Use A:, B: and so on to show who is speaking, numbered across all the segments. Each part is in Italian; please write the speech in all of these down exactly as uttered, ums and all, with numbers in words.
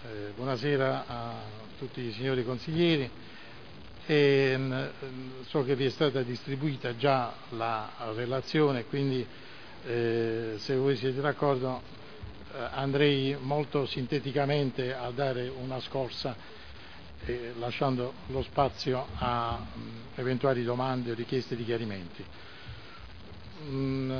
A: Eh, buonasera a tutti i signori consiglieri. E, mh, so che vi è stata distribuita già la relazione, quindi eh, se voi siete d'accordo eh, andrei molto sinteticamente a dare una scorsa, eh, lasciando lo spazio a mh, eventuali domande o richieste di chiarimenti. Mm,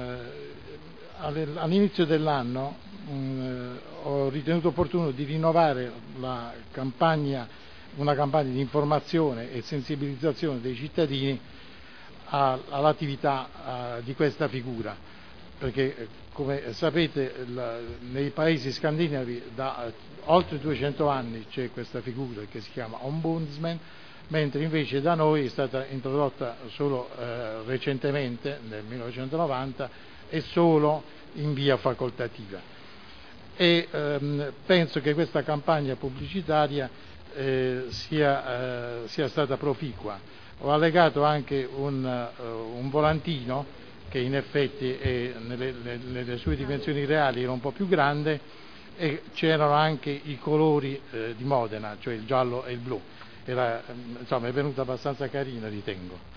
A: all'inizio dell'anno mh, ho ritenuto opportuno di rinnovare la campagna, una campagna di informazione e sensibilizzazione dei cittadini a, all'attività a, di questa figura, perché come sapete la, nei paesi scandinavi da oltre duecento anni c'è questa figura che si chiama Ombudsman, mentre invece da noi è stata introdotta solo eh, recentemente, nel millenovecentonovanta, e solo in via facoltativa. E ehm, penso che questa campagna pubblicitaria eh, sia, eh, sia stata proficua. Ho allegato anche un, uh, un volantino che in effetti è, nelle, nelle sue dimensioni reali era un po' più grande, e c'erano anche i colori eh, di Modena, cioè il giallo e il blu. Era, insomma, è venuta abbastanza carina, ritengo.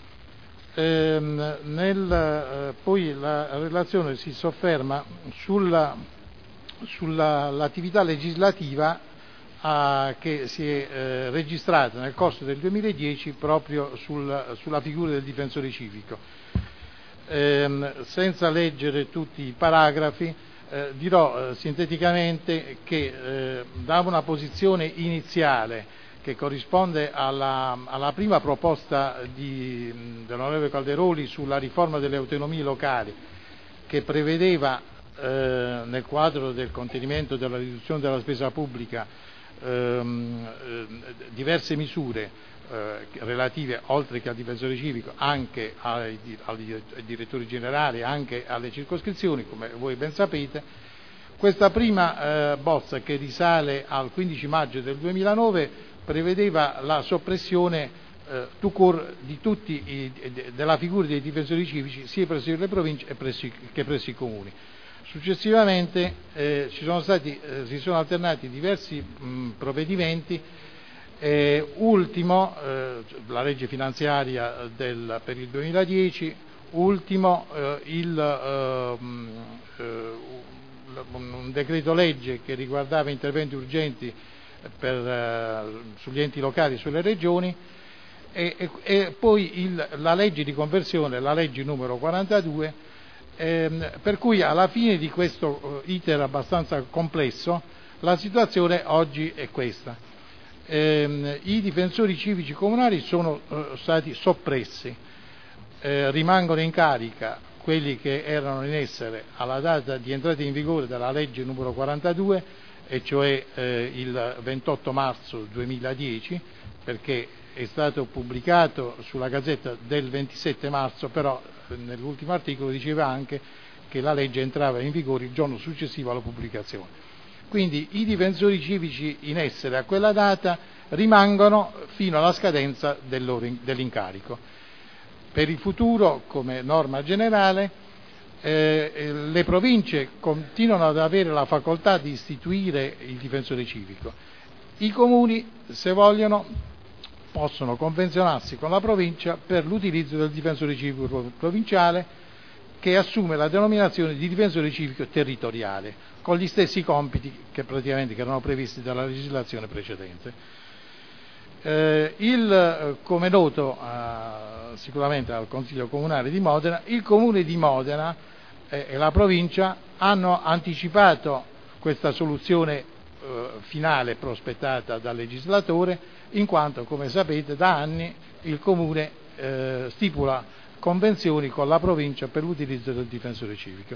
A: Ehm, nel, eh, poi la relazione si sofferma sulla, sulla l'attività legislativa a, che si è eh, registrata nel corso del duemiladieci proprio sul, sulla figura del difensore civico. Ehm, senza leggere tutti i paragrafi, eh, dirò eh, sinteticamente che eh, da una posizione iniziale che corrisponde alla, alla prima proposta di, dell'onorevole Calderoli sulla riforma delle autonomie locali, che prevedeva eh, nel quadro del contenimento della riduzione della spesa pubblica ehm, eh, diverse misure eh, relative, oltre che al difensore civico, anche ai, ai direttori generali, anche alle circoscrizioni, come voi ben sapete. Questa prima eh, bozza, che risale al quindici maggio del duemilanove, prevedeva la soppressione eh, tout court di tutti i, della figura dei difensori civici sia presso le province e presso, che presso i comuni. Successivamente eh, ci sono stati, eh, si sono alternati diversi mh, provvedimenti, eh, ultimo eh, la legge finanziaria del, per il duemiladieci, ultimo eh, il, eh, eh, un decreto legge che riguardava interventi urgenti Per, uh, sugli enti locali e sulle regioni, e, e, e poi il, la legge di conversione, la legge numero quarantadue, ehm, per cui alla fine di questo uh, iter abbastanza complesso la situazione oggi è questa. Ehm, i difensori civici comunali sono uh, stati soppressi, eh, rimangono in carica quelli che erano in essere alla data di entrata in vigore della legge numero quarantadue, e cioè eh, il ventotto marzo duemiladieci, perché è stato pubblicato sulla Gazzetta del ventisette marzo, però eh, nell'ultimo articolo diceva anche che la legge entrava in vigore il giorno successivo alla pubblicazione. Quindi i difensori civici in essere a quella data rimangono fino alla scadenza del loro, dell'incarico. Per il futuro, come norma generale, Eh, le province continuano ad avere la facoltà di istituire il difensore civico. I comuni, se vogliono, possono convenzionarsi con la provincia per l'utilizzo del difensore civico provinciale, che assume la denominazione di difensore civico territoriale, con gli stessi compiti che praticamente che erano previsti dalla legislazione precedente. Eh, il, come noto eh, sicuramente al Consiglio Comunale di Modena, il Comune di Modena e la provincia hanno anticipato questa soluzione eh, finale prospettata dal legislatore, in quanto, come sapete, da anni il comune eh, stipula convenzioni con la provincia per l'utilizzo del difensore civico.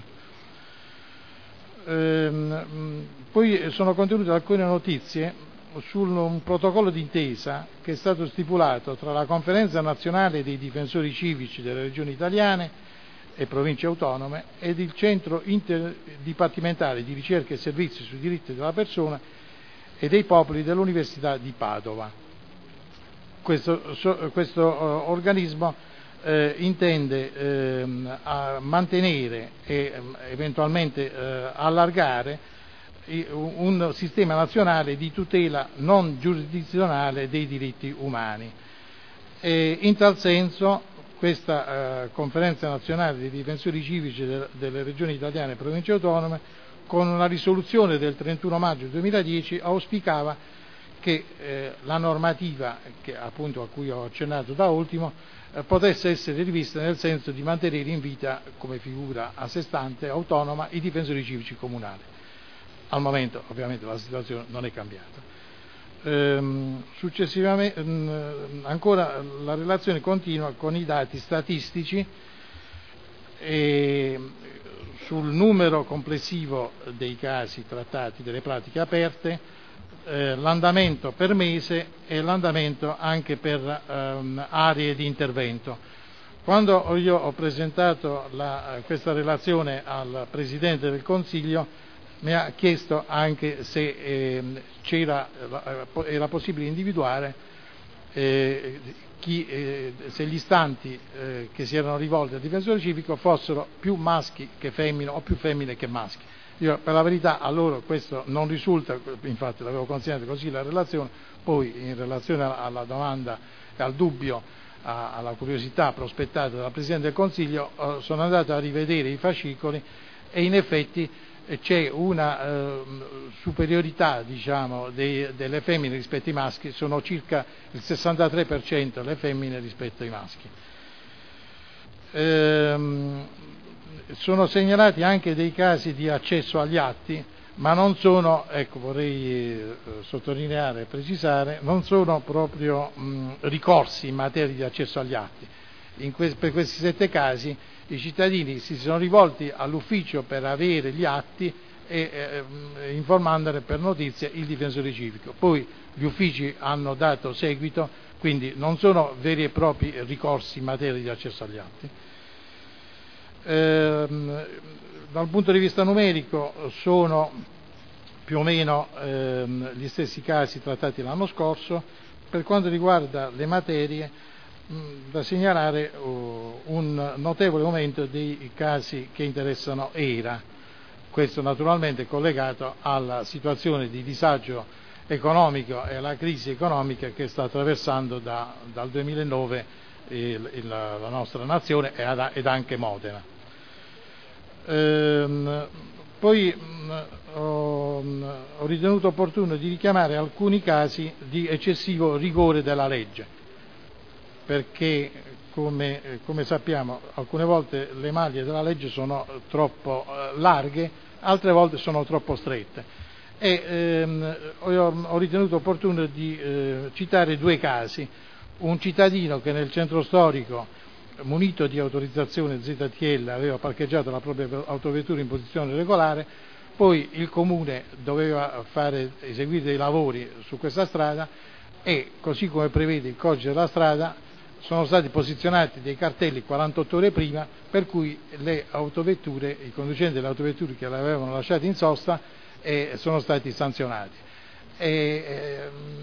A: Ehm, poi sono contenute alcune notizie su un protocollo d'intesa che è stato stipulato tra la Conferenza Nazionale dei Difensori Civici delle Regioni Italiane e province autonome ed il Centro Interdipartimentale di Ricerca e Servizi sui diritti della persona e dei popoli dell'Università di Padova. Questo, so, questo uh, organismo eh, intende eh, a mantenere e eventualmente eh, allargare un sistema nazionale di tutela non giurisdizionale dei diritti umani. E in tal senso questa eh, Conferenza Nazionale dei Difensori Civici de, delle Regioni Italiane e Province Autonome, con una risoluzione del trentuno maggio duemiladieci, auspicava che eh, la normativa che, appunto, a cui ho accennato da ultimo eh, potesse essere rivista nel senso di mantenere in vita, come figura a sé stante, autonoma, i difensori civici comunali. Al momento ovviamente la situazione non è cambiata. Ehm, successivamente, ehm, ancora la relazione continua con i dati statistici e sul numero complessivo dei casi trattati, delle pratiche aperte, eh, l'andamento per mese e l'andamento anche per ehm, aree di intervento. Quando io ho presentato la, questa relazione al Presidente del Consiglio, mi ha chiesto anche se eh, c'era, eh, era possibile individuare eh, chi, eh, se gli istanti eh, che si erano rivolti al difensore civico fossero più maschi che femmine o più femmine che maschi. Io, per la verità, a loro questo non risulta, infatti l'avevo consegnato così la relazione, poi in relazione alla domanda e al dubbio, a, alla curiosità prospettata dal Presidente del Consiglio, eh, sono andato a rivedere i fascicoli e in effetti c'è una eh, superiorità, diciamo, dei, delle femmine rispetto ai maschi, sono circa il sessantatré per cento le femmine rispetto ai maschi. Ehm, sono segnalati anche dei casi di accesso agli atti, ma non sono, ecco, vorrei eh, sottolineare e precisare, non sono proprio mh, ricorsi in materia di accesso agli atti. In que- per questi sette casi i cittadini si sono rivolti all'ufficio per avere gli atti e eh, informandone per notizia il difensore civico. Poi gli uffici hanno dato seguito, quindi non sono veri e propri ricorsi in materia di accesso agli atti. Ehm, dal punto di vista numerico sono più o meno ehm, gli stessi casi trattati l'anno scorso. Per quanto riguarda le materie, da segnalare uh, un notevole aumento dei casi che interessano E R A, questo naturalmente collegato alla situazione di disagio economico e alla crisi economica che sta attraversando da, dal duemilanove il, il, la nostra nazione ed anche Modena. Ehm, poi mh, ho, ho ritenuto opportuno di richiamare alcuni casi di eccessivo rigore della legge, perché come, come sappiamo alcune volte le maglie della legge sono troppo eh, larghe, altre volte sono troppo strette e ehm, ho, ho ritenuto opportuno di eh, citare due casi. Un cittadino che nel centro storico, munito di autorizzazione Z T L, aveva parcheggiato la propria autovettura in posizione regolare, poi il comune doveva fare, eseguire dei lavori su questa strada e, così come prevede il codice della strada, sono stati posizionati dei cartelli quarantotto ore prima, per cui le autovetture, i conducenti delle autovetture che le avevano lasciate in sosta eh, sono stati sanzionati. E, eh,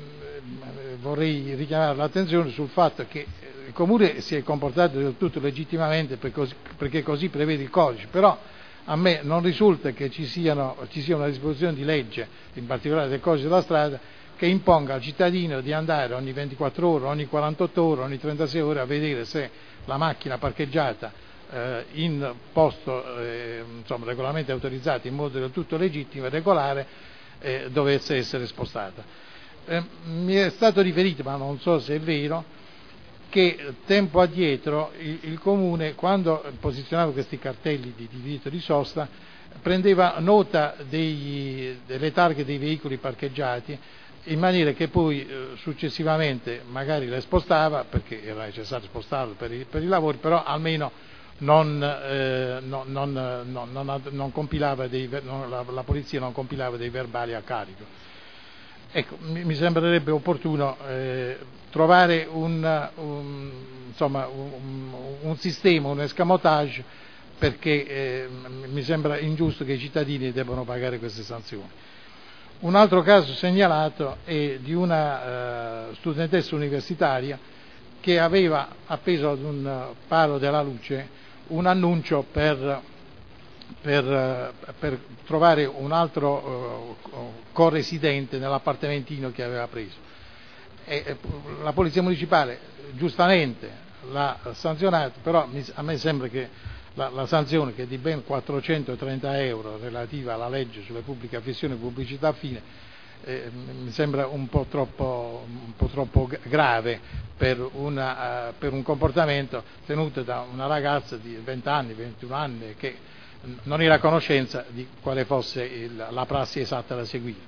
A: vorrei richiamare l'attenzione sul fatto che il Comune si è comportato del tutto legittimamente per così, perché così prevede il codice, però a me non risulta che ci, siano, ci sia una disposizione di legge, in particolare del codice della strada, che imponga al cittadino di andare ogni ventiquattro ore, ogni quarantotto ore, ogni trentasei ore a vedere se la macchina parcheggiata eh, in posto eh, insomma, regolarmente autorizzato in modo del tutto legittimo e regolare eh, dovesse essere spostata. Eh, mi è stato riferito, ma non so se è vero, che tempo addietro il, il Comune, quando posizionava questi cartelli di divieto di sosta, prendeva nota dei, delle targhe dei veicoli parcheggiati, in maniera che poi eh, successivamente magari le spostava, perché era necessario spostarle per i, per i lavori, però almeno non, eh, non, non, non, non, non compilava dei, non, la, la polizia non compilava dei verbali a carico. Ecco, mi, mi sembrerebbe opportuno eh, trovare un, un, insomma, un, un sistema, un escamotage, perché eh, mi sembra ingiusto che i cittadini debbano pagare queste sanzioni. Un altro caso segnalato è di una uh, studentessa universitaria che aveva appeso ad un palo della luce un annuncio per per, per trovare un altro uh, corresidente nell'appartamentino che aveva preso. E la Polizia Municipale giustamente l'ha sanzionato, però a me sembra che la, la sanzione, che è di ben quattrocentotrenta euro relativa alla legge sulle pubbliche affissioni e pubblicità affine, eh, mi sembra un po' troppo, un po' troppo grave per, una, uh, per un comportamento tenuto da una ragazza di venti anni, ventuno anni, che non era a conoscenza di quale fosse il, la prassi esatta da seguire.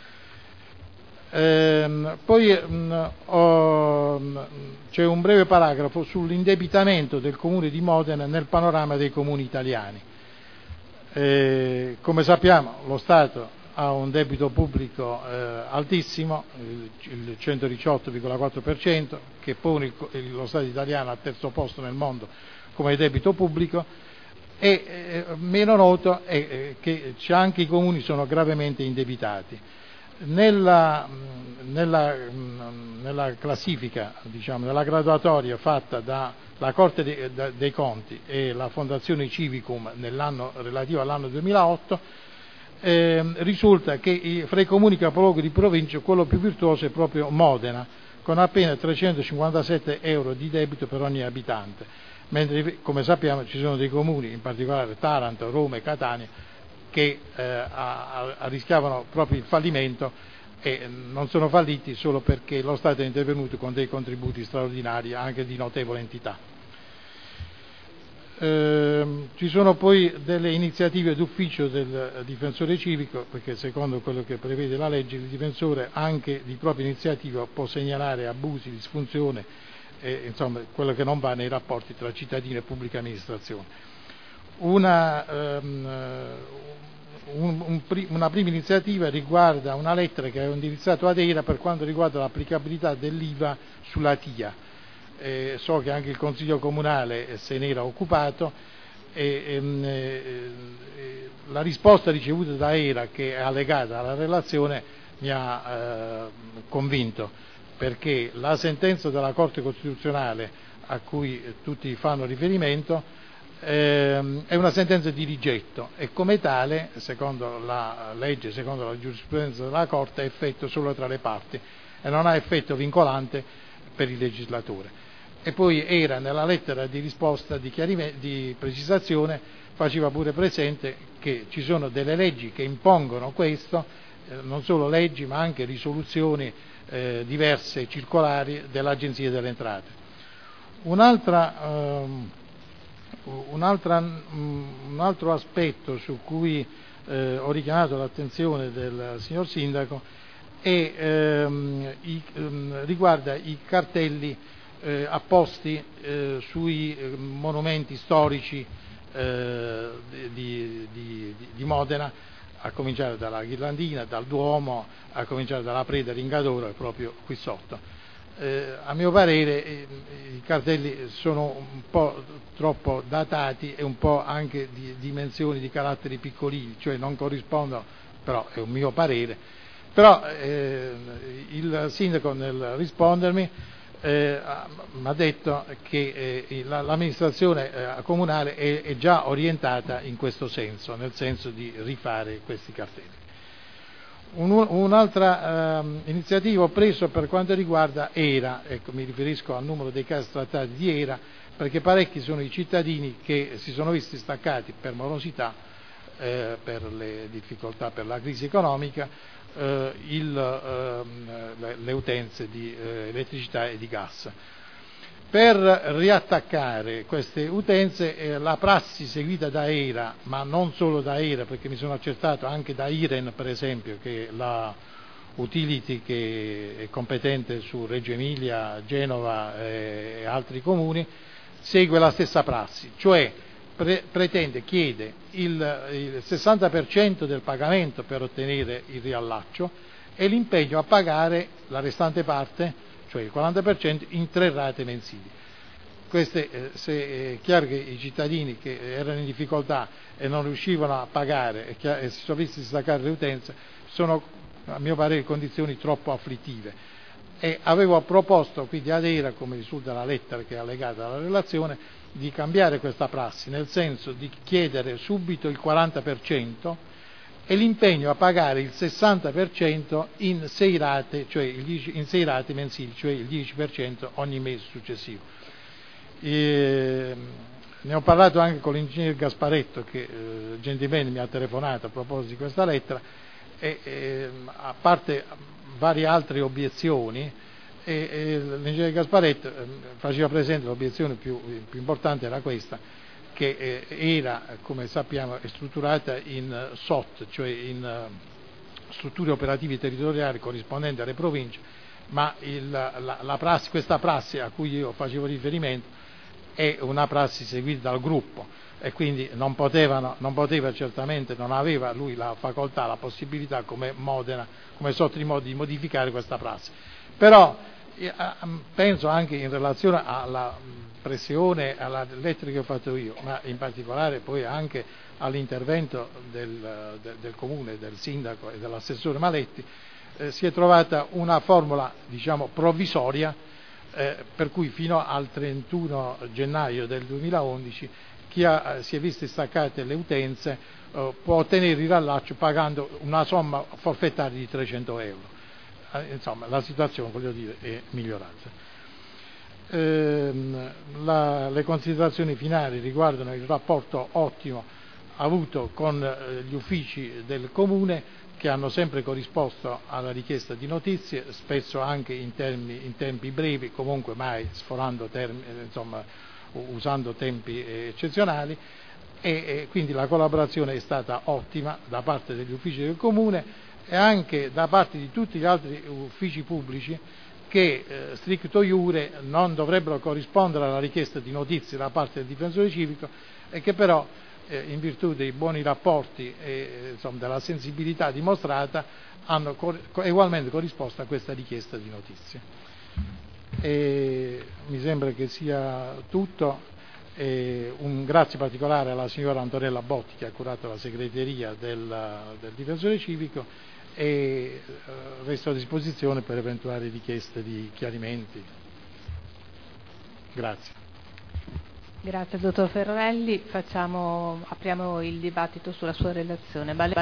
A: Ehm, poi mh, ho, c'è un breve paragrafo sull'indebitamento del Comune di Modena nel panorama dei comuni italiani. Eh, come sappiamo, lo Stato ha un debito pubblico eh, altissimo, il, il centodiciotto virgola quattro per cento, che pone il, lo Stato italiano al terzo posto nel mondo come debito pubblico, e eh, meno noto è eh, che anche i comuni sono gravemente indebitati. Nella, nella, nella classifica, diciamo, nella graduatoria fatta dalla Corte de, da, dei Conti e la Fondazione Civicum nell'anno relativo all'anno duemilaotto, eh, risulta che i, fra i comuni capoluoghi di provincia quello più virtuoso è proprio Modena, con appena trecentocinquantasette euro di debito per ogni abitante, mentre come sappiamo ci sono dei comuni, in particolare Taranto, Roma e Catania, che eh, a, a, rischiavano proprio il fallimento, e non sono falliti solo perché lo Stato è intervenuto con dei contributi straordinari anche di notevole entità. Eh, ci sono poi delle iniziative d'ufficio del difensore civico, perché secondo quello che prevede la legge il difensore anche di propria iniziativa può segnalare abusi, disfunzione, e, insomma quello che non va nei rapporti tra cittadino e pubblica amministrazione. Una, um, un, un, una prima iniziativa riguarda una lettera che avevo indirizzato ad ERA per quanto riguarda l'applicabilità dell'I V A sulla T I A. Eh, so che anche il Consiglio Comunale se n'era occupato, e, e, e la risposta ricevuta da ERA, che è allegata alla relazione, mi ha eh, convinto, perché la sentenza della Corte Costituzionale a cui tutti fanno riferimento è una sentenza di rigetto e come tale, secondo la legge, secondo la giurisprudenza della Corte, ha effetto solo tra le parti e non ha effetto vincolante per il legislatore. E poi era nella lettera di risposta di, di precisazione, faceva pure presente che ci sono delle leggi che impongono questo, eh, non solo leggi ma anche risoluzioni eh, diverse, circolari dell'Agenzia delle Entrate. Un'altra ehm, Un, un altro aspetto su cui eh, ho richiamato l'attenzione del signor Sindaco è, ehm, i, ehm, riguarda i cartelli eh, apposti eh, sui eh, monumenti storici eh, di, di, di Modena, a cominciare dalla Ghirlandina, dal Duomo, a cominciare dalla Preda Ringadoro e proprio qui sotto. Eh, a mio parere eh, i cartelli sono un po' troppo datati e un po' anche di dimensioni, di caratteri piccolini, cioè non corrispondono, però è un mio parere. Però eh, il sindaco nel rispondermi eh, mi ha detto che eh, l'amministrazione eh, comunale è, è già orientata in questo senso, nel senso di rifare questi cartelli. Un, un'altra eh, iniziativa ho preso per quanto riguarda ERA, ecco, mi riferisco al numero dei casi trattati di ERA, perché parecchi sono i cittadini che si sono visti staccati per morosità, eh, per le difficoltà, per la crisi economica, eh, il, eh, le, le utenze di eh, elettricità e di gas. Per riattaccare queste utenze eh, la prassi seguita da ERA, ma non solo da ERA, perché mi sono accertato anche da IREN per esempio, che è la utility che è competente su Reggio Emilia, Genova e altri comuni, segue la stessa prassi, cioè pre- pretende, chiede il, il sessanta per cento del pagamento per ottenere il riallaccio e l'impegno a pagare la restante parte, cioè il quaranta per cento, in tre rate mensili. Queste, eh, se, è chiaro che i cittadini che erano in difficoltà e non riuscivano a pagare e, che, e si sono visti staccare le utenze sono, a mio parere, condizioni troppo afflittive. e avevo proposto quindi ad ERA, come risulta dalla lettera che è allegata alla relazione, di cambiare questa prassi, nel senso di chiedere subito il quaranta per cento e l'impegno a pagare il sessanta per cento in sei rate, cioè in sei rate mensili, cioè il dieci per cento ogni mese successivo. E, ne ho parlato anche con l'ingegner Gasparetto, che eh, gentilmente mi ha telefonato a proposito di questa lettera, e, e, a parte varie altre obiezioni, e, e l'ingegner Gasparetto eh, faceva presente l'obiezione più, più importante era questa, che eh, era, come sappiamo, è strutturata in S O T, cioè in uh, strutture operative territoriali corrispondenti alle province, ma il, la, la prassi, questa prassi a cui io facevo riferimento è una prassi seguita dal gruppo e quindi non potevano, non poteva certamente, non aveva lui la facoltà, la possibilità come Modena, come S O T di modificare questa prassi. Però eh, penso anche in relazione alla pressione, alla lettera che ho fatto io, ma in particolare poi anche all'intervento del, del, del comune, del sindaco e dell'assessore Maletti, eh, si è trovata una formula, diciamo, provvisoria, eh, per cui fino al trentuno gennaio del duemilaundici chi ha, si è visto staccate le utenze eh, può ottenere il rallaccio pagando una somma forfettaria di trecento euro. Eh, insomma, la situazione, voglio dire, è migliorata. Eh, la, le considerazioni finali riguardano il rapporto ottimo avuto con eh, gli uffici del Comune, che hanno sempre corrisposto alla richiesta di notizie, spesso anche in, termini, in tempi brevi, comunque mai sforando termini, insomma, usando tempi eccezionali, e, e quindi la collaborazione è stata ottima da parte degli uffici del Comune e anche da parte di tutti gli altri uffici pubblici che eh, stricto iure non dovrebbero corrispondere alla richiesta di notizie da parte del difensore civico e che però eh, in virtù dei buoni rapporti e insomma, della sensibilità dimostrata hanno cor- ugualmente corrisposto a questa richiesta di notizie. E mi sembra che sia tutto. E un grazie particolare alla signora Antonella Botti che ha curato la segreteria del, del difensore civico e eh, resto a disposizione per eventuali richieste di chiarimenti. Grazie.
B: Grazie dottor Ferrarelli, facciamo, apriamo il dibattito sulla sua relazione.